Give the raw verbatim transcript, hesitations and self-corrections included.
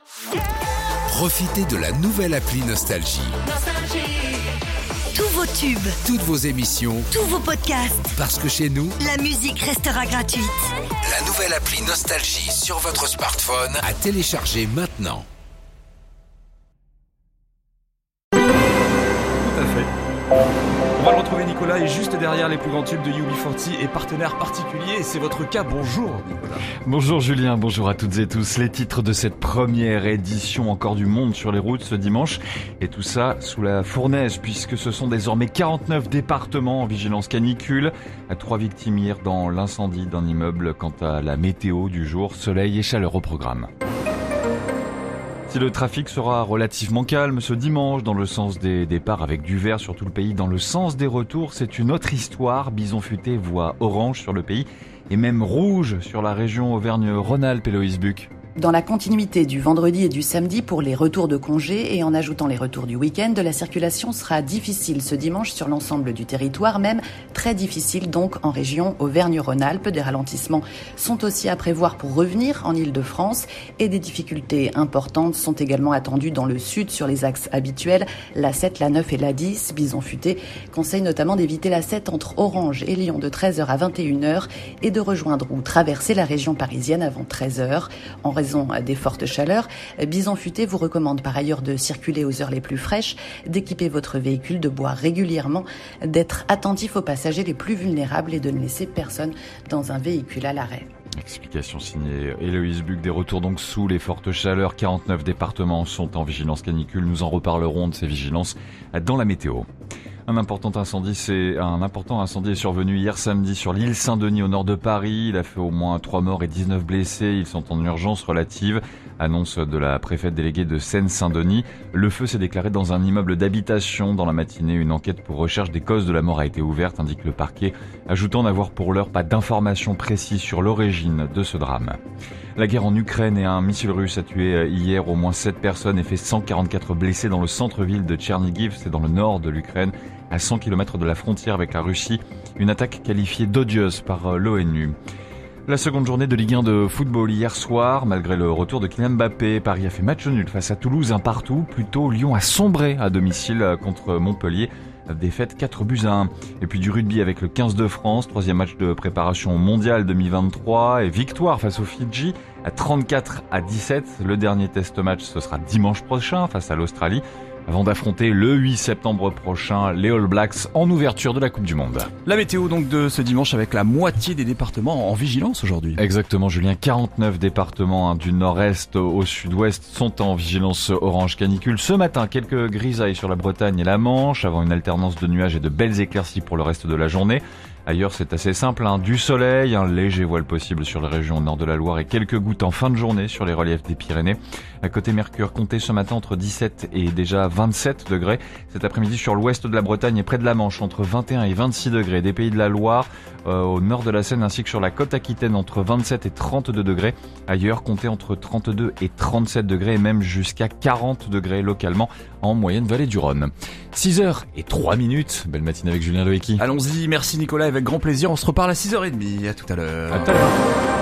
Profitez de la nouvelle appli Nostalgie. Tous vos tubes, Toutes vos émissions, tous vos podcasts, parce que chez nous, la musique restera gratuite. la nouvelle appli Nostalgie sur votre smartphone à télécharger maintenant. Tout à fait. On va le retrouver, Nicolas, est juste derrière les plus grands tubes de U B quarante et partenaire particulier. Et c'est votre cas. Bonjour, Nicolas. Bonjour Julien, bonjour à toutes et tous. Les titres de cette première édition encore du monde sur les routes ce dimanche. Et tout ça sous la fournaise, puisque ce sont désormais quarante-neuf départements en vigilance canicule. Trois victimes hier dans l'incendie d'un immeuble. Quant à la météo du jour, soleil et chaleur au programme. Si le trafic sera relativement calme ce dimanche dans le sens des départs avec du vert sur tout le pays, dans le sens des retours, c'est une autre histoire. Bison futé voit orange sur le pays et même rouge sur la région Auvergne-Rhône-Alpes. Héloïse Buc. Dans la continuité du vendredi et du samedi pour les retours de congés et en ajoutant les retours du week-end, la circulation sera difficile ce dimanche sur l'ensemble du territoire, même très difficile donc en région Auvergne-Rhône-Alpes. Des ralentissements sont aussi à prévoir pour revenir en Île-de-France et des difficultés importantes sont également attendues dans le sud sur les axes habituels, l'A sept, l'A neuf et l'A dix. Bison futé conseille notamment d'éviter l'A sept entre Orange et Lyon de treize heures à vingt et une heures et de rejoindre ou traverser la région parisienne avant treize heures. En raison des fortes chaleurs, Bison futé vous recommande par ailleurs de circuler aux heures les plus fraîches, d'équiper votre véhicule, de boire régulièrement, d'être attentif aux passagers les plus vulnérables et de ne laisser personne dans un véhicule à l'arrêt. Explication signée Héloïse Buc. Des retours donc sous les fortes chaleurs. quarante-neuf départements sont en vigilance canicule. Nous en reparlerons de ces vigilances dans la météo. Un important incendie, c'est un important incendie est survenu hier samedi sur l'île Saint-Denis au nord de Paris. Il a fait au moins trois morts et dix-neuf blessés. Ils sont en urgence relative. Annonce de la préfète déléguée de Seine-Saint-Denis. Le feu s'est déclaré dans un immeuble d'habitation. Dans la matinée, une enquête pour recherche des causes de la mort a été ouverte, indique le parquet, ajoutant n'avoir pour l'heure pas d'informations précises sur l'origine de ce drame. La guerre en Ukraine et un missile russe a tué hier au moins sept personnes et fait cent quarante-quatre blessés dans le centre-ville de Tchernigiv, c'est dans le nord de l'Ukraine, à cent kilomètres de la frontière avec la Russie. Une attaque qualifiée d'odieuse par l'ONU. La seconde journée de Ligue un de football hier soir, malgré le retour de Kylian Mbappé, Paris a fait match nul face à Toulouse, un partout. Plutôt, Lyon a sombré à domicile contre Montpellier. Défaite quatre buts à un. Et puis du rugby avec le quinze de France, troisième match de préparation au mondial deux mille vingt-trois et victoire face aux Fidji à trente-quatre à dix-sept. Le dernier test match, ce sera dimanche prochain face à l'Australie, avant d'affronter le huit septembre prochain les All Blacks en ouverture de la Coupe du Monde. La météo donc de ce dimanche avec la moitié des départements en vigilance aujourd'hui. Exactement Julien, quarante-neuf départements hein, du nord-est au sud-ouest sont en vigilance orange canicule. Ce matin, quelques grisailles sur la Bretagne et la Manche, avant une alternance de nuages et de belles éclaircies pour le reste de la journée. Ailleurs, c'est assez simple, hein. Du soleil, un léger voile possible sur les régions nord de la Loire et quelques gouttes en fin de journée sur les reliefs des Pyrénées. À côté Mercure, comptez ce matin entre dix-sept et déjà vingt-sept degrés. Cet après-midi sur l'ouest de la Bretagne et près de la Manche, entre vingt et un et vingt-six degrés. Des Pays de la Loire, euh, au nord de la Seine ainsi que sur la côte aquitaine, entre vingt-sept et trente-deux degrés. Ailleurs, comptez entre trente-deux et trente-sept degrés et même jusqu'à quarante degrés localement en moyenne vallée du Rhône. six heures et trois minutes. Belle matinée avec Julien Loeki. Allons-y, merci Nicolas, avec grand plaisir. On se reparle à six heures trente. À tout à l'heure. À tout à l'heure.